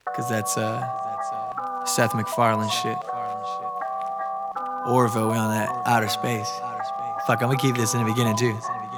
Cause that's Seth MacFarlane shit. Orville, we on that outer space. Fuck, I'm gonna keep this in the beginning too.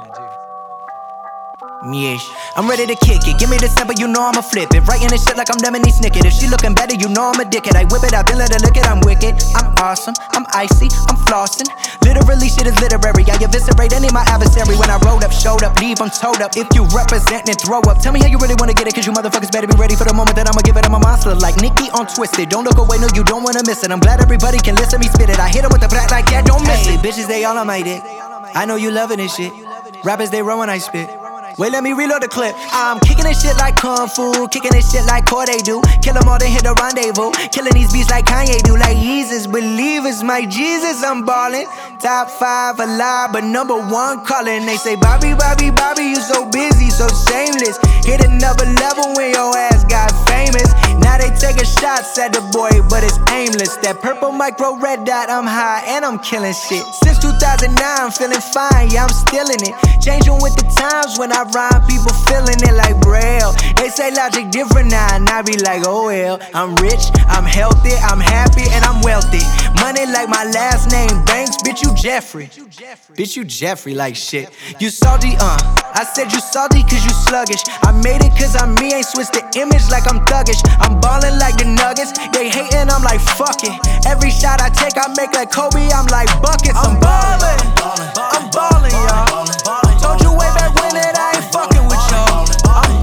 Yes. I'm ready to kick it. Give me the step, but you know I'ma flip it. Writing this shit like I'm Lemony Snicket. If she looking better, you know I'm a dickhead. I whip it, I been let her look it, I'm wicked. I'm awesome, I'm icy, I'm flossing. Literally, shit is literary. I eviscerate any my adversary. When I rolled up, showed up, leave, I'm told up. If you represent, then throw up. Tell me how you really wanna get it, cause you motherfuckers better be ready for the moment that I'ma give it. I'm a monster like Nicki on Twisted. Don't look away, no, you don't wanna miss it. I'm glad everybody can listen me spit it. I hit 'em with the black like that, don't miss it. Bitches, they all on my dick. I know you loving this shit. Rappers, they run when I spit. Wait, let me reload the clip. I'm kicking this shit like Kung Fu, kicking this shit like Corday do. Kill 'em all, then hit the rendezvous. Killing these beats like Kanye do. Like Jesus, believers, my Jesus, I'm ballin'. Top 5 alive, but number 1 calling. They say, Bobby, Bobby, Bobby, you so busy, so shameless. Hit another level when your ass got famous. Now they taking shots at the boy, but it's aimless. That purple micro red dot, I'm high and I'm killing shit. Since 2009, I'm feeling fine, yeah, I'm still in it. Changing with the times when I rhyme, people feeling it like Braille. They say logic different now, and I be like, oh well. I'm rich, I'm healthy, I'm happy, and I'm wealthy. Money like my last name, Banks, bitch, you Jeffrey. Bitch, you Jeffrey like shit. You salty, I said you salty cause you sluggish. I made it cause I'm me, ain't switched the image like I'm thuggish. I'm ballin' like the Nuggets, they hatin', I'm like fuck it. Every shot I take, I make like Kobe, I'm like buckets. I'm ballin', I'm ballin', y'all. Told you way back when that I ain't fucking with y'all. I'm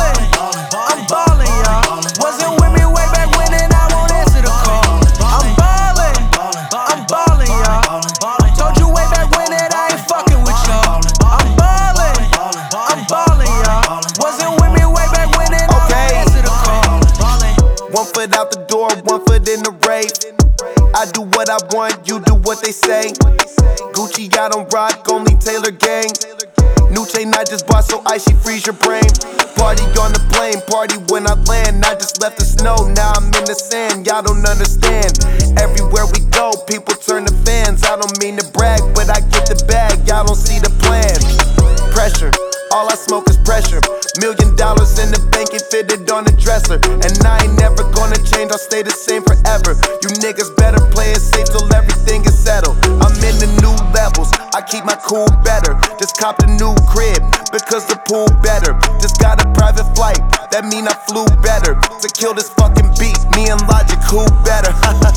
ballin', y'all. Wasn't with me way back when and I won't answer the call. I'm ballin', y'all. Told you way back when that I ain't fucking with y'all. I'm ballin', y'all. Wasn't with me way back when and I won't answer the call. 1 foot out the door, 1 foot in the rave. I do what I want, you do what they say. Gucci, I don't rock, only Taylor gang. New chain I just bought so icy freeze your brain. Party on the plane, party when I land. I just left the snow, now I'm in the sand. Y'all don't understand. Everywhere we go, people turn to fans. I don't mean to brag, but I get the bag. Y'all don't see the plan. Pressure, all I smoke is pressure. $1 million in the bank and fitted on the dresser. And I ain't never gonna change, I'll stay the same forever. You niggas better play it safe till everything is settled. I'm in the new levels, I keep my cool better. Just copped a new crib, because the pool better. Just got a private flight, that mean I flew better. To kill this fucking beat, me and Logic, who better?